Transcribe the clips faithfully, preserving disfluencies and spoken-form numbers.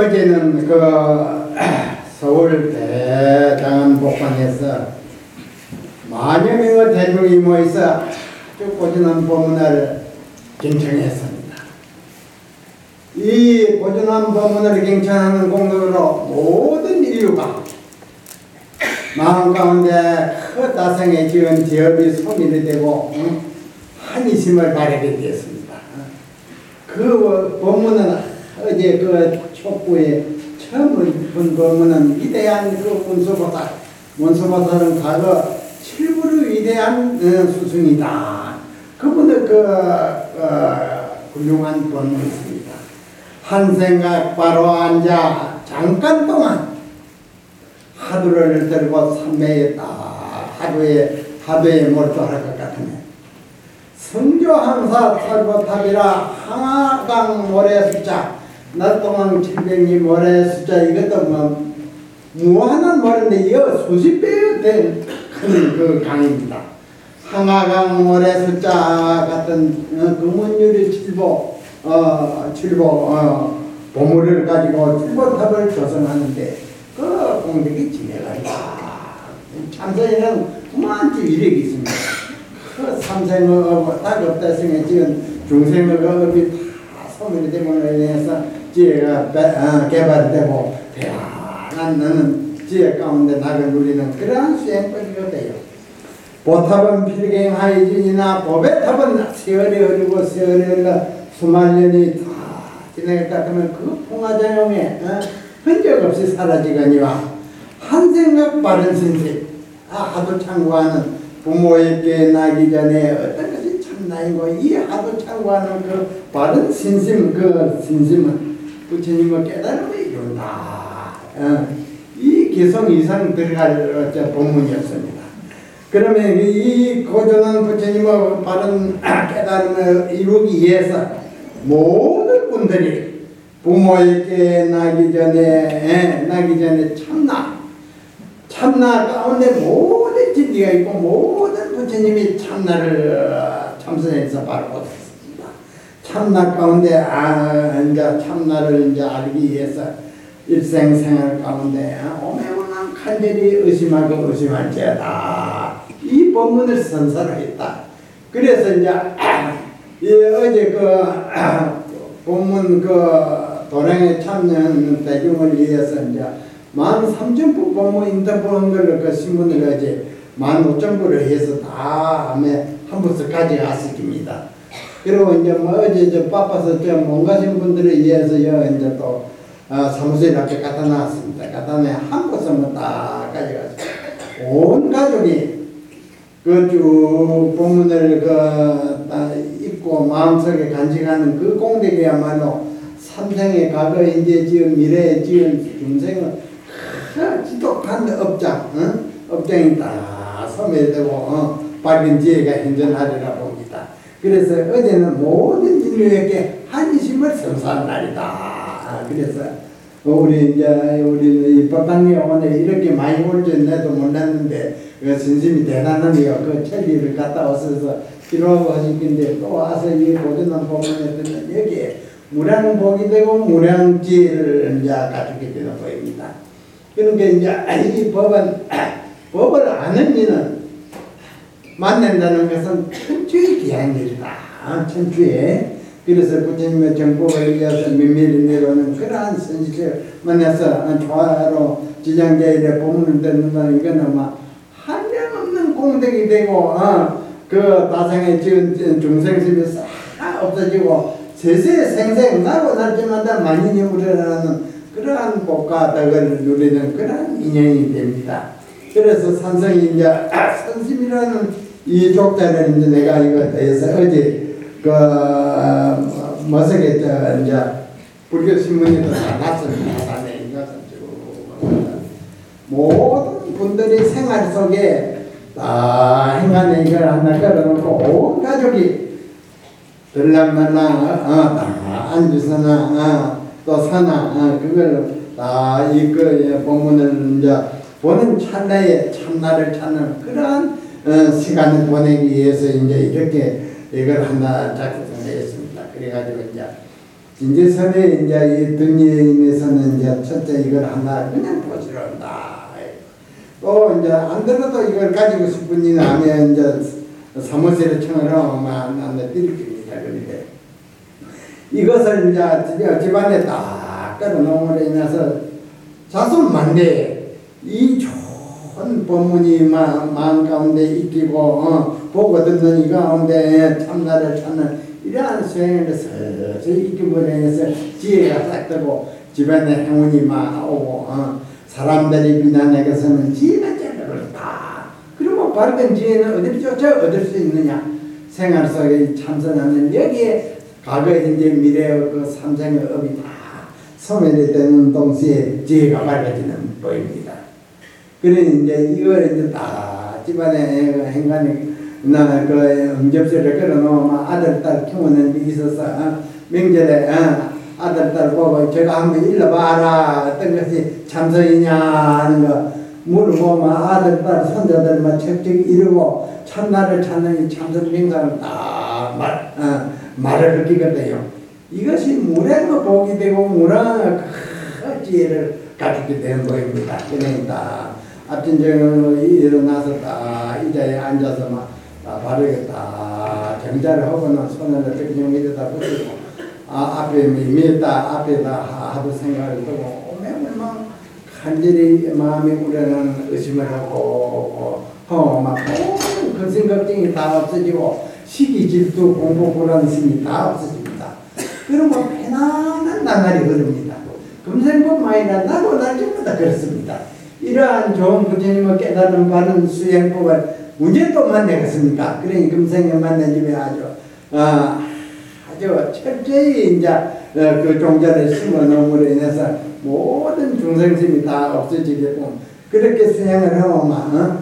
어제는 그 서울 대장안 복방에서 만여 명의 대중이 모여서 아주 고전한 법문을 경청했습니다. 이 고전한 법문을 경청하는 공덕으로 모든 인류가 마음 가운데 그 다성에 지은 지업이 소멸이 되고 응? 한이심을 바라게 되었습니다. 그 법문은 어제 그 촉구에 처음 본 법문은 위대한 그 문수보살, 문수보살은 과거 칠부의 위대한 어, 스승이다. 그분의 그 어, 훌륭한 법문이었습니다. 한 생각 바로 앉아 잠깐 동안 하두를 들고 삼매했다. 하두에 하두에 몰두할 것 같으면 성조항사 설보탑이라 항아강 모래 숫자 낮 동안 칠백리 모래 숫자 이것도 뭐 무한한 모래인데 이거 수십 배 된 큰 그 강입니다. 항아강 모래 숫자 같은 어, 금은유리 칠보 어 칠보 어, 보물을 가지고 칠보탑을 조성하는데 그 공덕이 지내가 있다. 참선에는 그만큼 이력이 있습니다. 그 삼생의 업, 딱 업대성에 지은 중생의 업이 다 소멸이 되므로 인해서 지혜가 어, 개발되고 대단한 너는 지혜 가운데 낙을 누리는 그러한 수행법이가 돼요. 보탑은 필경하이진이나 법의 탑은 세월이 흐르고 세월이 흘러 수만 년이 다 지나갈 것 같으면 그 풍화작용에 어? 흔적 없이 사라지거니와 한 생각 바른 신심 아, 하도 참고하는 부모에게 나기 전에 어떤 것이 참나이고 이 하도 참고하는 그 바른 신심 그 신심은 부처님의 깨달음을 이룬다. 어, 이 개성 이상 들어갈 어, 본문이었습니다. 그러면 이 고전한 부처님의 바른 깨달음을 이루기 위해서 모든 분들이 부모에게 나기 전에 나기 전에 참나 참나 가운데 모든 진리가 있고 모든 부처님이 참나를 참선해서 바로 얻었습니다. 참나 가운데 아 이제 참나를 이제 알기 위해서 일생생활 가운데 오매분한 간절히 의심하고 의심할지어다. 이 법문을 선사를 했다. 그래서 이제 이 어제 그 본문 그 도량에 참여하는 대중을 위해서 이제 만 삼천 부 본문 인터뷰한 걸 그 신문을 어제 만 오천 부를 해서 다 함에 한 부씩 가져갔습니다. 그리고 이제 뭐 어제 저 바빠서 좀 못 가신 분들을 위해서 여 이제 또 어, 사무실에 이렇게 갖다 놨습니다. 갖다 놔 한 부씩만 딱 가져갔어요. 온 가족이 그 쭉 본문을 그 입고 마음속에 간직하는 그 공덕이야말로 삼생의 과거 이제 지은 미래에 지은 중생은 큰 지독한 업장, 어? 업장이 다 소멸되고 어? 밝은 지혜가 현존하리라 봅니다. 그래서 어제는 모든 인류에게 한심을 선사한 날이다. 그래서 우리 이제 우리 법당에 오늘 이렇게 많이 올 줄 내도 몰랐는데 그 진심이 대단하네요. 그 천리를 갔다 오셔서 기도하고 하신 건데 또 와서 이 고전한 법문에 듣는 여기에 무량복이 되고 무량지혜를 이제 가지게 되는 거입니다. 그러니까 이제 이 법은 법을 아는 이는 만난다는 것은 천추의 귀한 일이다. 천추에. 그래서 부처님의 정법을 위해서 면밀히 내려오는 그러한 선지를 만나서 조화로 지장자일의 법문을 듣는다는 이거는 막 한량없는 공덕이 되고 어, 그 다상에 지은 중생심이 싹 없어지고 세세 생생 나고 날때마다 만인이 우러나는 그러한 복과 덕을 누리는 그러한 인연이 됩니다. 그래서 산성이 이제 아, 선심이라는 이 족자를 이제 내가 이거 대해서 어제 그 머석에 저 이제 불교 신문에도 다 났습니다. 다네 이것은 쭉 모든 분들이 생활 속에 다 행간에 이걸 하나 걸어놓고 온 가족이 들락말락 어, 다 앉으서나 어, 또 사나 어, 그걸 다 이 그 본문을 이제 보는 찰나에 참나를 찾는 그러한 어, 시간을 보내기 위해서 이제 이렇게 이걸 하나 작성했습니다. 그래가지고 이제 진제선에 이제 이 등예인에서는 이제 첫째 이걸 하나 그냥 보시러 한다. 또 이제 안 들어도 이걸 가지고 싶은 이는 하면 이제 사무실에 청을 하면 나는 드립니다. 그런데 이것을 이제 집안에 딱 끌어놓음으로 인해서 자손만대 이 좋은 법문이 마음 가운데 익히고 어, 보고 듣는 이 가운데 참나를 찾는 이러한 수행을 서서히 익힘으로 인해서 지혜가 싹 뜨고 집안에 행운이 막 오고 어, 사람들이 비난에게서는 지혜가 제일 그렇다. 그러면 밝은 지혜는 어디서조차 얻을 수 있느냐. 생활 속에 참선하는 여기에 과거의 이제 미래의 그 삼생의 업이 다 소멸이 되는 동시에 지혜가 밝아지는 법입니다. 그래 이제 이걸 이제 다 집안에 행간에 나는 그 응접실에 걸어놓으면 아들 딸 키우는 게 있어서 어? 명절에 어? 아들 딸 보고 제가 한번 일러봐라 어떤 것이 참선이냐 하는 거 물어보면 아들 딸 손자들만 책책 이루고 참나를 찾는 이 참선 명상을 다 말, 어, 말을 느끼거든요. 이것이 무량의 복이 되고 무량의 큰 지혜를 가지게 되는 거입니다. 그러니까 아침저녁 일어나서 딱 의자에 앉아서 막 바르게 다 정자를 하고는 손을 어떻게 좀 이러다 붙이고 아, 앞에 미다 앞에다 하도 생각을 하고 오면 막 간절히 마음이 우려는 의심을 하고 어, 막 근심 걱정이 다 없어지고 시기 질투 공부 불안심이 다 없어집니다. 그러면 편안한 나날이 흐릅니다. 금생법만이라 나고 날짜마다 그렇습니다. 이러한 좋은 부처님을 깨달은 바른 수행법을 언제 또 만나겠습니까? 그러니 금생에 만난 집에 아주 어, 아주 철저히 이제 어, 그 종자를 심어 놓음으로 인해서 모든 중생심이 다 없어지게끔 그렇게 수행을 하면 어?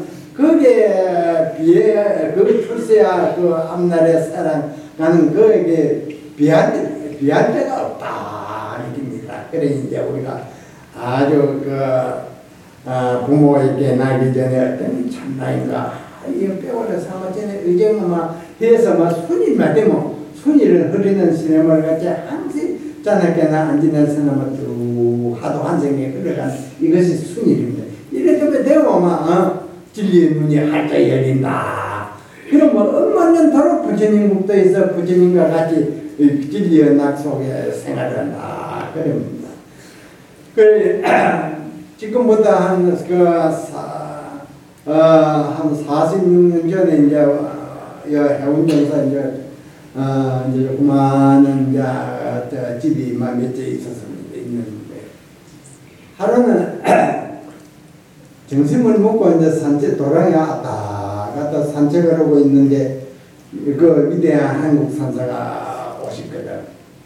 거기에 비해 그 출세야 그 앞날에 살아가는 그에게 비할 비할 데가 없다 느낍니다. 그래 이제 우리가 아주 그 어, 부모에게 나기 전에 어떤 참나인가 이 뼈를 삼아전에 의정만 해서 막 순위만 되면 순위를 흐리는 시냇물 같이 항상 자나깨나 안지내서는 쭉 하도 한생에 흘러가는 이것이 순위입니다. 이렇게 되면 막 어, 진리의 눈이 활짝 열린다. 그러면 엄만년토록 부처님 국도에서 부처님과 같이 진리의 낙 속에 생활한다. 그럽니다. 그 지금부터 한 그 어, 한 사십육 년 전에 이제 어, 해운정사 이제 어, 이제 그만은 이제 어, 집이 몇 채 있었습니다. 있는데 하루는 점심을 먹고 이제 산책 도랑에 왔다 갔다 산책을 하고 있는데 그 위대한 한국 산사가 오셨거든.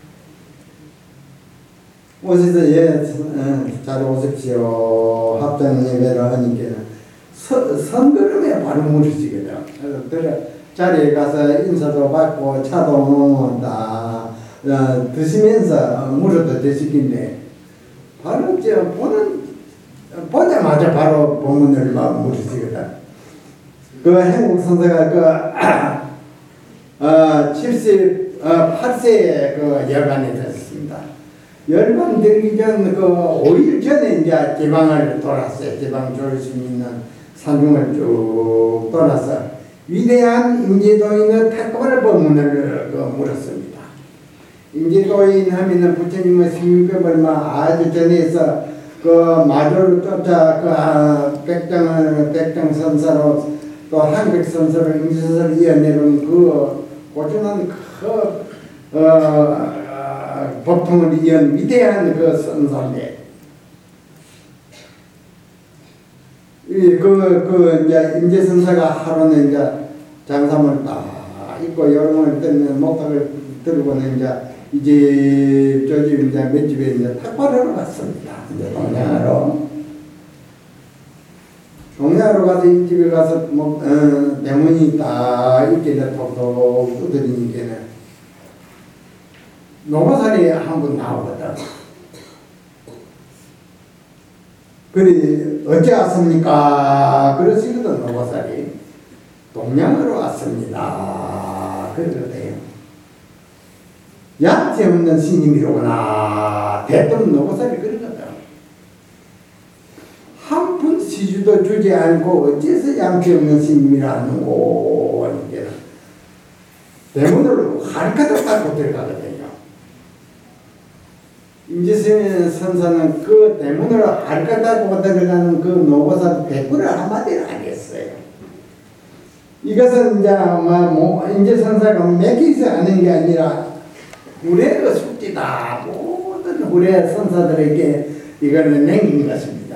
오셔서 예, 잘 오십시오. 합당 예배를 하니까 선걸음에 바로 물으시거든. 그래서 자리에 가서 인사도 받고 차도 먹는다. 어, 드시면서 물어도 되시긴데 바로 저 보는 보자마자 바로 법문을 막 물으시거든. 그 한국 선사가 그 어, 칠십팔 세에 그 열반이 됐습니다. 열반 되기 전 그 오 일 전에 이제 지방을 돌았어요. 지방 졸 수 있는 산중을 쭉 돌아서 위대한 임재도인의 탁월한 법문을 그 물었습니다. 임재도인 하면은 부처님의 십육법을 막 아주 전에서 그 마조를 쫓아 그 아, 백정을 백정선사로 또 한백선사로 임재선사를 이어내는 그 고전한 그 어, 어, 법통을 이은 위대한 그 선사인데 그, 그, 이제, 임재선사가 하루는 이제 장삼을 딱 입고 여름을 때는 목탁을 들고는 이제, 이제, 저 집, 이제, 몇 집에 이제 탁발하러 갔습니다. 이제, 동양하러. 동양하러 가서 이 집에 가서, 뭐, 어, 대문이 딱 이렇게 톡톡 두드리니까는, 노가살이 한 분 나오거든. 그래 어째 왔습니까? 그러시거든. 노고살이 동양으로 왔습니다. 그러거든요. 양체 없는 스님이로구나. 대뜸 노고사를 그러거든. 한 푼 시주도 주지 않고 어째서 양체 없는 스님이라는고. 이제 대문으로 할까닥 닦고 들어가거든요. 임지스님 선사는 그 대문으로 할까닥 닦고 들어가는 그 노고사 백구를 한마디를 안 했어요. 이것은 이제 뭐 임지 선사가 맥히서 하는 게 아니라 후래의 숙지다. 모든 후래 선사들에게 이걸 남긴 것입니다.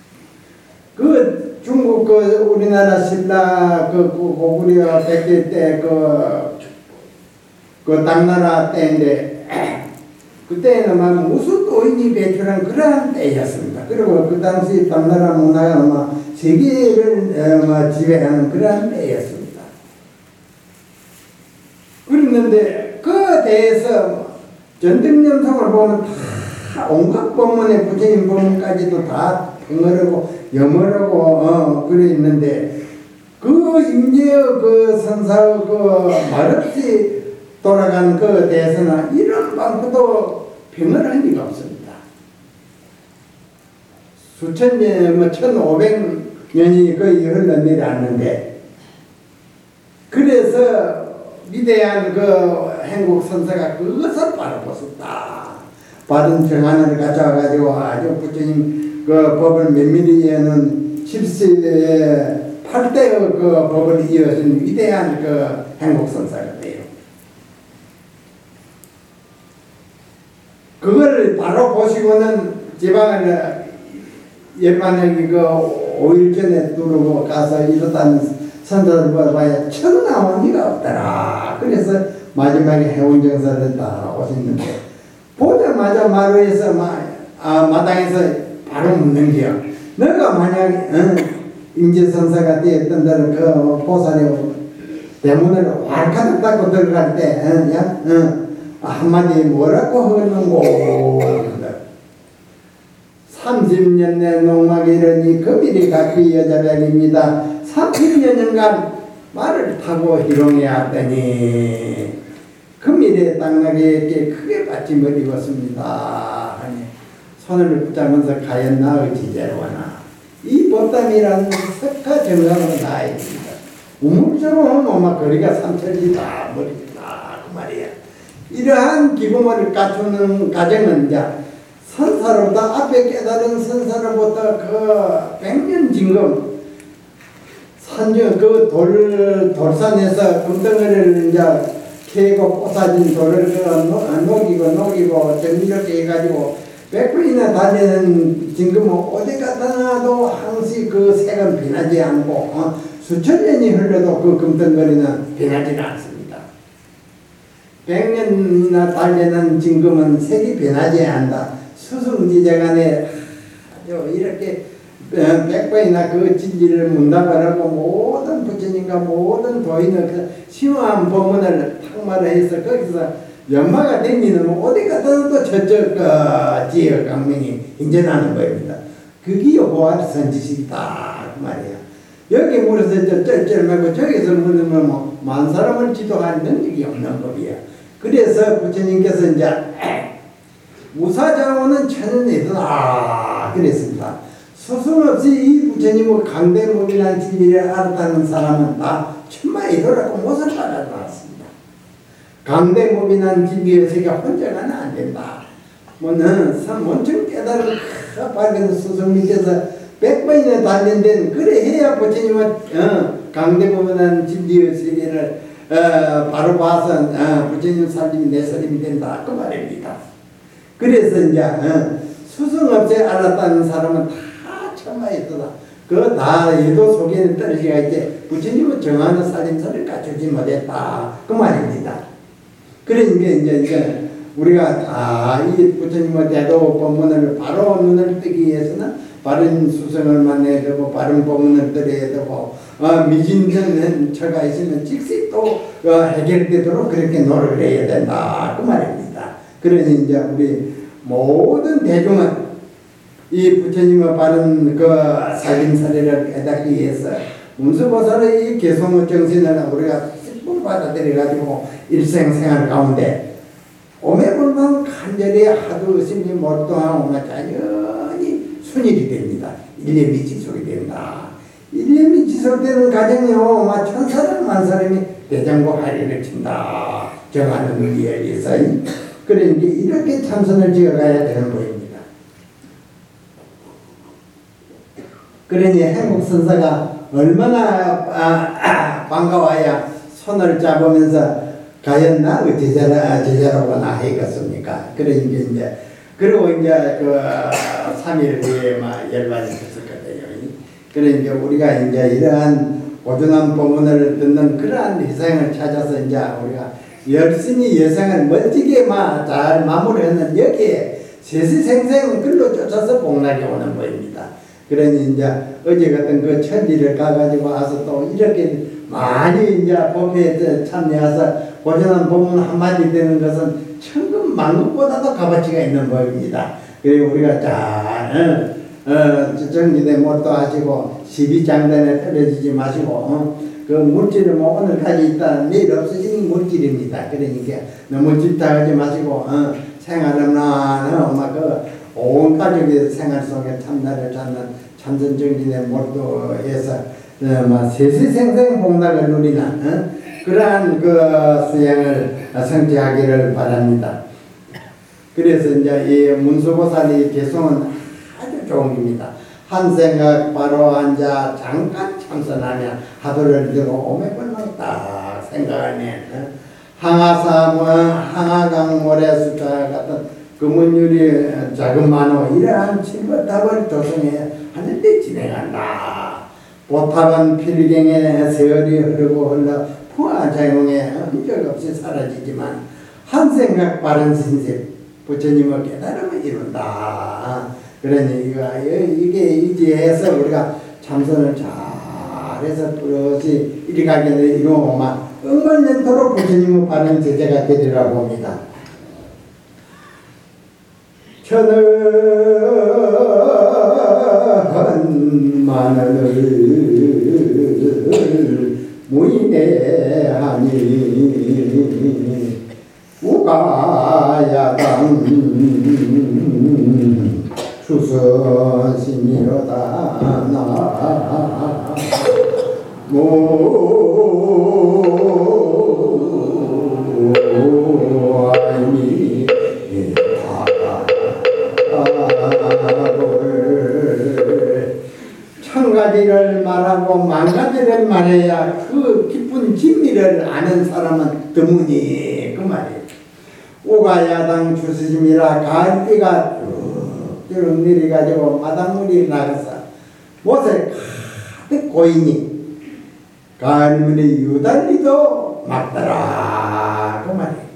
그 중국 그 우리나라 신라 그 고구려 백제 때그 그 당나라 때인데 그때는 막 무슨 도인이 배출한 그러한 때였습니다. 그리고 그 당시 당나라 문화가 아마 세계를 어, 지배하는 그러한 때였습니다. 그랬는데 그 대해서 전등념성을 보면 다 온갖 법문에 부처님 법문까지도 다 평어르고 염어르고 어, 그래 있는데 그 임재의 그 선사의 그 말없이 돌아간 그 대해서는 이런 방구도 평을한 리가 없습니다. 수천 년, 뭐 천오백 년이 거의 흘러내려왔는데 그래서 위대한 그 행국 선사가 그것을 바라보셨다. 받은 정안을 가져와가지고 아주 부처님 그 법을 면밀히 이해하는 칠세 팔 대의 그 법을 이어준 위대한 그 행국 선사가 돼요. 그걸 바로 보시고는 지방을 예반하기 그 오 일 전에 두르고 가서 이렇다는 선사를 봐야 천나오니가 없더라. 그래서 마지막에 해운정사를 다 오셨는데 보자마자 마루에서 마, 아, 마당에서 바로 묻는 게요. 너가 만약에 어, 임재선사가 되었던 데는 그 보살이 대문을 활카득 닫고 들어갈 때 어, 야, 어, 한마디 뭐라고 하는고 삼십 년 내 농막에 이르니 금일이 각기 여자변입니다. 삼십 년간 말을 타고 희롱해 왔더니 금일에 땅나게 크게 받침을 입었습니다. 하니 손을 붙잡으면서 가였나 어찌제로나 이 보담이라는 석가 정강으로 나야 됩니다. 우물처럼 엄마 거리가 삼천리다 머리다 그 말이야. 이러한 기본을 갖추는 과정은 이제 선사로부터 앞에 깨달은 선사로부터 그 백년 징금 산중 그 돌 돌산에서 금덩어리를 이제 캐고 꽂아진 돌을 그 녹이고 녹이고 정밀하게 해가지고 백 번이나 다니는 징금은 어디 갖다 놔도 항시 그 색은 변하지 않고 어, 수천 년이 흘러도 그 금덩어리는 변하지는 않습니다. 백 년이나 달리는 징금은 색이 변하지 않는다. 수승지제간에 아주 이렇게 백 번이나 그 진리를 문답하라고 모든 부처님과 모든 도인의 그 심오한 법문을 탁말해서 거기서 연마가 댕기는 어디 가서도 저쪽 그 지역 강명이 인정하는 겁니다. 그게 보활 선지식이다 그 말이야. 여기 물에서 저 쩔쩔 말고 저기서 물으면 뭐 만 사람을 지도할 능력이 없는 법이야. 그래서 부처님께서 이제 무사자원은 천연이다 그랬습니다. 스승 없이 이 부처님의 강대법이라는 진리를 알았다는 사람은 다 천마이도라고 못을 받아들었습니다. 강대법이라는 진리의 세계가 혼자가는 안 된다. 뭐는 원청 깨달은 밝은 스승 밑에서 백 번이나 단련된 그래 해야 부처님은 어, 강대법이라는 진리의 세계를 어, 바로 봐서 어, 부처님 살림이 내 살림이 된다 그 말입니다. 그래서 이제 어, 스승 없이 알았다는 사람은 다 천마이도다. 그 다 예도 속에는 떨어지가 있지 부처님은 정하는 살림살을 갖추지 못했다 그 말입니다. 그러니까 이제 이제 우리가 다 이 부처님의 대도 법문을 바로 눈을 뜨기 위해서는 바른 수성을 만나야 되고 바른 법문을 들어야 되고 어, 미진전 처가 있으면 즉시 또 어, 해결되도록 그렇게 노력을 해야 된다 그 말입니다. 그러니 이제 우리 모든 대중은 이 부처님의 바른 그 살림살이를 깨닫기 위해서 문수보살의 이 개성의 정신을 우리가 습분 받아들여 가지고 일생생활 가운데 오 이래저래 하도 의심이 몰두하고 자연히 순일이 됩니다. 일념이 지속이 된다. 일념이 지속되는 가정이요, 막 천사람 만사람이 대장고 하리를 친다. 정하는 의리에 의해서. 그러니까 이렇게 참선을 지어가야 되는 거입니다. 그러니 행복선사가 얼마나 아, 아, 반가워야 손을 잡으면서 과연 나의 제자라, 제자라고나 하겠습니까? 그러니까 이제, 그리고 이제 그 삼 일 후에 막 열반이 됐었거든요. 그러니까 우리가 이제 이러한 고준한 법문을 듣는 그러한 희생을 찾아서 이제 우리가 열심히 예생을 멋지게 막 잘 마무리하는 여기에 세시생생 글로 쫓아서 복락이 오는 거입니다. 그러니 이제 어제 같은 그 천지를 가가지고 와서 또 이렇게 많이 이제 법회에 참여해서 고전한 법문 한마디 되는 것은 천금 만금보다도 값어치가 있는 법입니다. 그리고 우리가 잘, 어, 어, 정지대 못도 하시고, 시비장단에 떨어지지 마시고, 어, 그 물질은 뭐 오늘까지 있다, 내일 없어지는 물질입니다. 그러니까 너무 집착하지 마시고, 어, 생활하나, 어, 막 그, 온 가족의 생활 속에 참나를 찾는 참선정진에 몰두해서, 어, 막 세시생생 복락을 누리는, 어? 그러한 그 수행을 성취하기를 바랍니다. 그래서 이제 이 문수보살이 개성은 아주 좋은 겁니다. 한 생각 바로 앉아 잠깐 참선하면 하도를 들고 오매불망 딱 생각하면 항아사 항아강 모래 숫자 같은 금은유리 작은 만호 이러한 칠법탑을 조성해 하늘에 진행한다. 보탑은 필경에 세월이 흐르고 흘러 풍화작용에 흔적 없이 사라지지만 한 생각 바른 신세 부처님의 깨달음을 이룬다. 그러니 이게 이제해서 우리가 참선을 잘해서 뚜렷이 이리가게 이루어오면 응원연토록 부처님의 바른 제자가 되리라고 봅니다. 천은 만원을 무인해하니 우가야당 수선심이로다 나 모아이니 천 가지를 말하고 만 가지를 말해야 그 깊은 진미를 아는 사람은 드무니 그 말이에요. 오가야당 주스심이라 가을비가 쭉 내려가지고 마당물이 나가서 못에 가득 고이니 가을물이 유달리도 막더라 그 말이에요.